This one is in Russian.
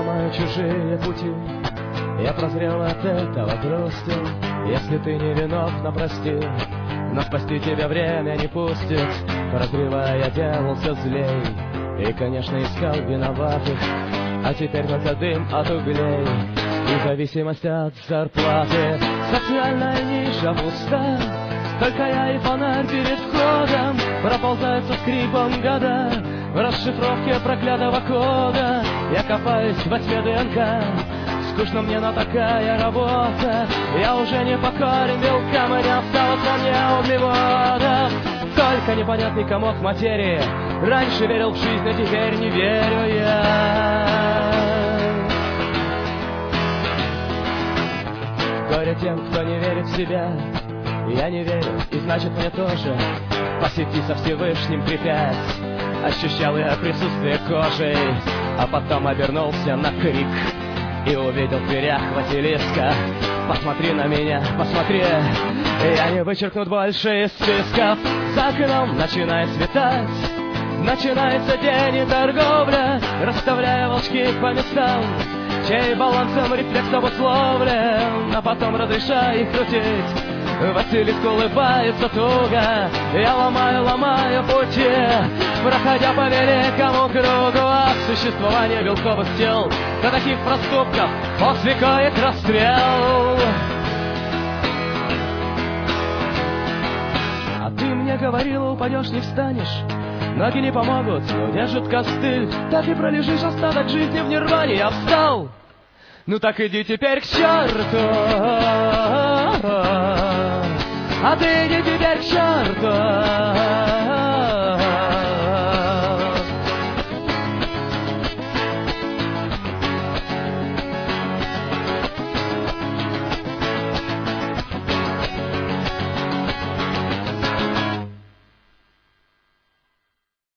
ломаю чужие пути. Я прозрел от этого грусти. Если ты не виновна, прости, но спасти тебя время не пустит. Прозревая, я делался злей и, конечно, искал виноватых. А теперь только дым от углей и зависимость от зарплаты. Социальная ниша пуста, только я и фонарь перед входом. Проползают со скрипом года в расшифровке проклятого кода. Я копаюсь во тьме ДНК. Скучно мне, но такая работа. Я уже не покорен белкам, и не осталось во мне углеводов. Только непонятный комок материи. Раньше верил в жизнь, а теперь не верю я. Горе тем, кто не верит в себя. Я не верю, и значит мне тоже по сети со Всевышним припять. Ощущал я присутствие кожей, а потом обернулся на крик и увидел в дверях Василиска. Посмотри на меня, посмотри, я не вычеркнут больше из списков. За окном начинает светать, начинается день и торговля, расставляя волчки по местам, чей балансом рефлекс обусловлен, а потом разрешай их крутить. Василиск улыбается туго, я ломаю пути, проходя по великому кругу. От существования белковых тел до таких проступков после коек расстрел. А ты мне говорила, упадешь, не встанешь, ноги не помогут, не удержат костыль. Так и пролежишь остаток жизни в нирване. Я встал, ну так иди теперь к черту. А ты иди теперь к черту.